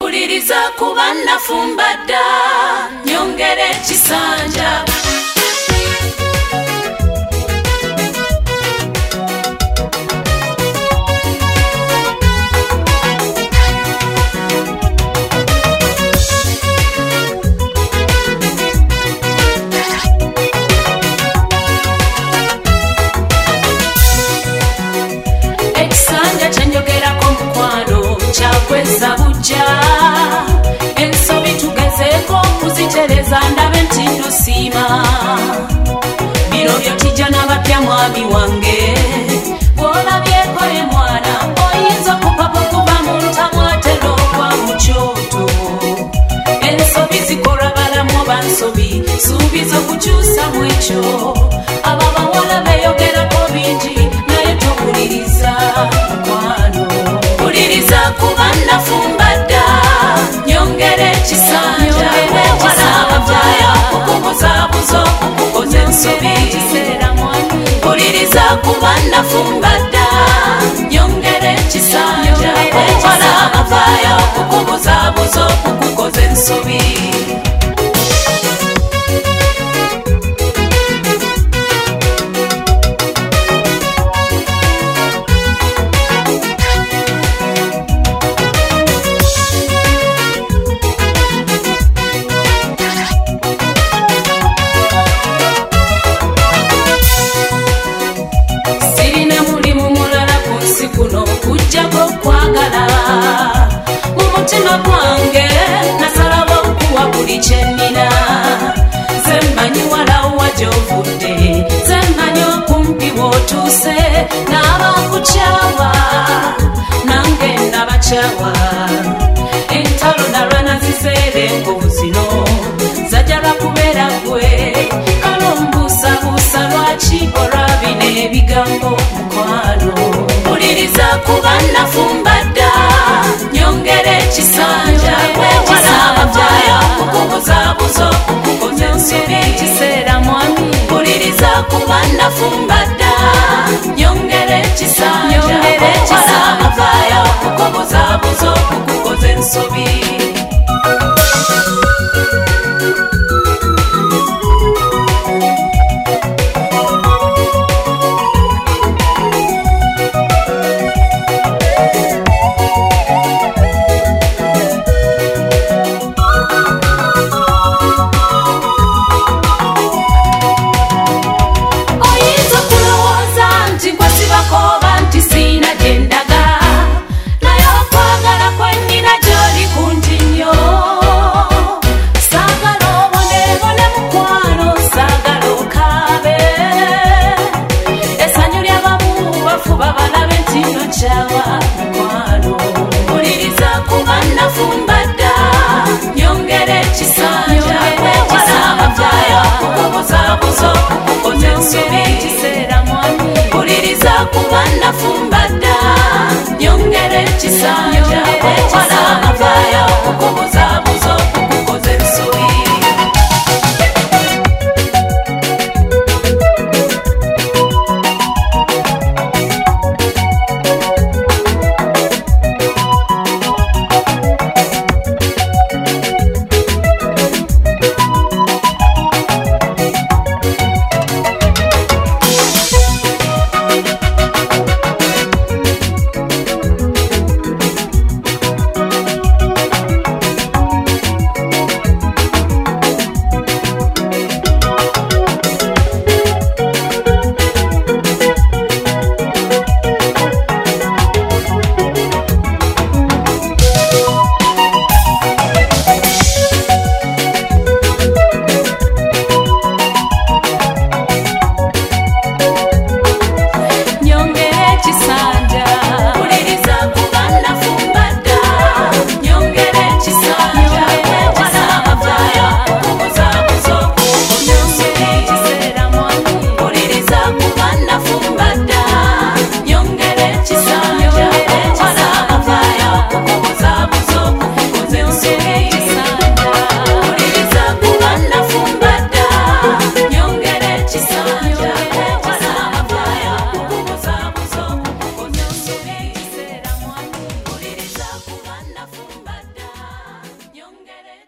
Uliriza kuba nafumba dda nyongera ekisanja. Ekisanja kyenjogerako mukwano kyakweza bujja. Ensobi tugezeeko okuzitereza ndabe nti nosiima. Bino byotijja n'abapya mwami wange. Bw'olabyeko ye mwana oyinza okupapa okuva mu ntamu ate n'ogwa mu kyoto. Ensobi zikolwa balamu oba nsobi suubiza okukyusa mu ekyo. Abo abawala beeyogerako bingi naye towuliriza mukwano. Wuliriza kuba nafumba dda nyongera ekisanja. Wewala abavaayo okukubuzaabuza okukukoza ensobi. Wuliriza kuba nafumba dda nyongera ekisanja. Wewala abavaayo okukubuzaabuza okukukoza ensobi. Mumutima gwange nasalawo okuwa buli kyennina. Zemmanyi walawa gy'ovudde, zemmanyi okumpi w'otuuse. N'abakukyawa nange nabakyawa. Entalo nalwana zizeere enkovu zino zajala kubeera ggwe. Kale ombuusabuusa lwaki olwabina ebigambo mukwano. Wuliriza kuba nafumba dda nyongera ekisanja. Wewala abavaayo okukubuzaabuza okukukoza ensobi. Wuliriza kuba nafumba dda nyongera ekisanja. Wewala abavaayo okukubuzaabuza okukukoza ensobi. Wuliriza kuba nafumba dda nyongera ekisanja. Wewala abavaayo okukubuzaabuza okukukoza ensobi. Wuliriza kuba nafumba dda nyongera ekisanja. Wewala abavaayo okukubuzaabuza okukukoza ensobi.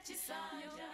ekisanja